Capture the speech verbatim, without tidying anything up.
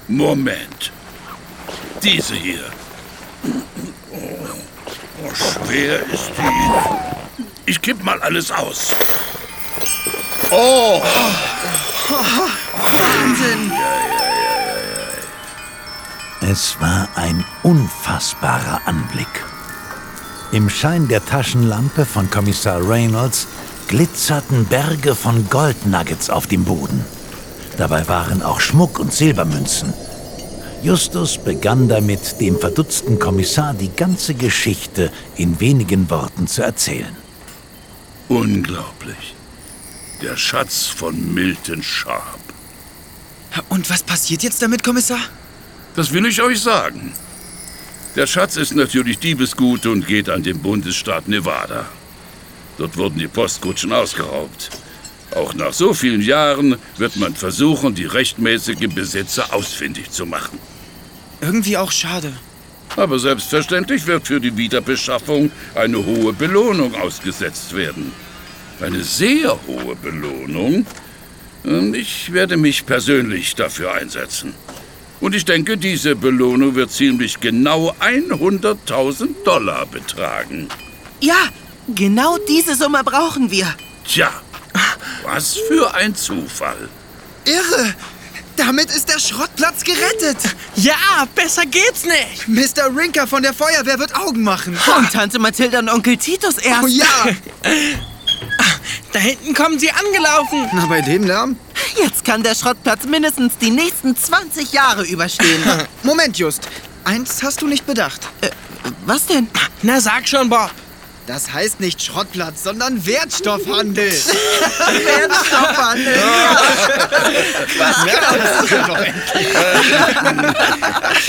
Moment. Diese hier. Oh, schwer ist die. Ich kipp mal alles aus. Oh! Wahnsinn! Es war ein unfassbarer Anblick. Im Schein der Taschenlampe von Kommissar Reynolds glitzerten Berge von Goldnuggets auf dem Boden. Dabei waren auch Schmuck und Silbermünzen. Justus begann damit, dem verdutzten Kommissar die ganze Geschichte in wenigen Worten zu erzählen. Unglaublich. Der Schatz von Milton Sharp. Und was passiert jetzt damit, Kommissar? Das will ich euch sagen. Der Schatz ist natürlich Diebesgut und geht an den Bundesstaat Nevada. Dort wurden die Postkutschen ausgeraubt. Auch nach so vielen Jahren wird man versuchen, die rechtmäßigen Besitzer ausfindig zu machen. Irgendwie auch schade. Aber selbstverständlich wird für die Wiederbeschaffung eine hohe Belohnung ausgesetzt werden. Eine sehr hohe Belohnung. Ich werde mich persönlich dafür einsetzen. Und ich denke, diese Belohnung wird ziemlich genau hunderttausend Dollar betragen. Ja, genau diese Summe brauchen wir. Tja, was für ein Zufall. Irre! Damit ist der Schrottplatz gerettet! Ja, besser geht's nicht! Mister Rinker von der Feuerwehr wird Augen machen. Und Tante Mathilda und Onkel Titus erst. Oh ja! Da hinten kommen sie angelaufen! Na, bei dem Lärm? Jetzt kann der Schrottplatz mindestens die nächsten zwanzig Jahre überstehen. Moment, Just. Eins hast du nicht bedacht. Äh, was denn? Na, sag schon, Bob! Das heißt nicht Schrottplatz, sondern Wertstoffhandel. Wertstoffhandel.